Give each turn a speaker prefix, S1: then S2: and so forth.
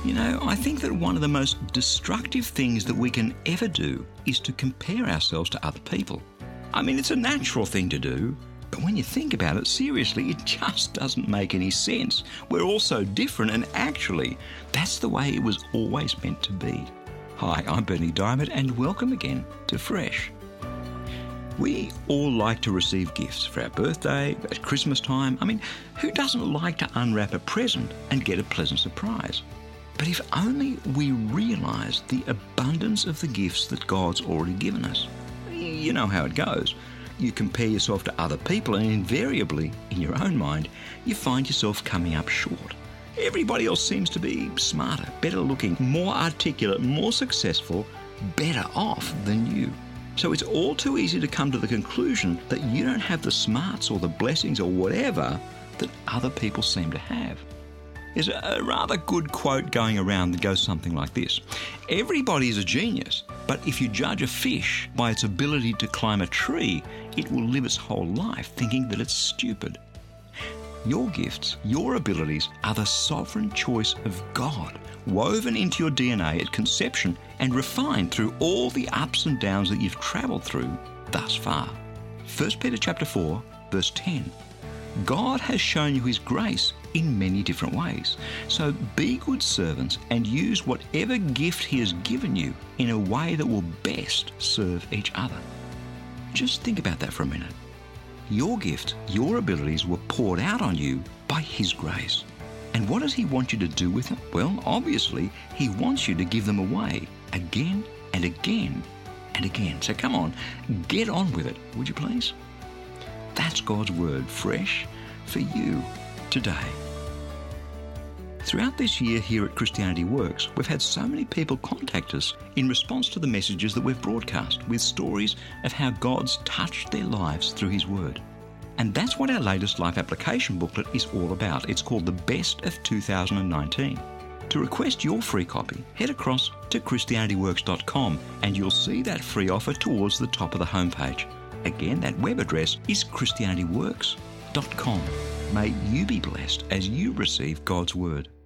S1: You know, I think that one of the most destructive things that we can ever do is to compare ourselves to other people. I mean, it's a natural thing to do, but when you think about it, seriously, it just doesn't make any sense. We're all so different, and actually, that's the way it was always meant to be. Hi, I'm Bernie Diamond, and welcome again to Fresh. We all like to receive gifts for our birthday, at Christmas time. I mean, who doesn't like to unwrap a present and get a pleasant surprise? But if only we realised the abundance of the gifts that God's already given us. You know how it goes. You compare yourself to other people, and invariably, in your own mind, you find yourself coming up short. Everybody else seems to be smarter, better looking, more articulate, more successful, better off than you. So it's all too easy to come to the conclusion that you don't have the smarts or the blessings or whatever that other people seem to have. There's a rather good quote going around that goes something like this. Everybody is a genius, but if you judge a fish by its ability to climb a tree, it will live its whole life thinking that it's stupid. Your gifts, your abilities are the sovereign choice of God, woven into your DNA at conception and refined through all the ups and downs that you've travelled through thus far. 1 Peter chapter 4, verse 10. God has shown you His grace in many different ways. So be good servants and use whatever gift He has given you in a way that will best serve each other. Just think about that for a minute. Your gift, your abilities were poured out on you by His grace. And what does He want you to do with them? Well, obviously, He wants you to give them away again and again and again. So come on, get on with it, would you please? That's God's Word, fresh for you today. Throughout this year here at Christianity Works, we've had so many people contact us in response to the messages that we've broadcast with stories of how God's touched their lives through His Word. And that's what our latest life application booklet is all about. It's called The Best of 2019. To request your free copy, head across to ChristianityWorks.com and you'll see that free offer towards the top of the homepage. Again, that web address is ChristianityWorks.com. May you be blessed as you receive God's Word.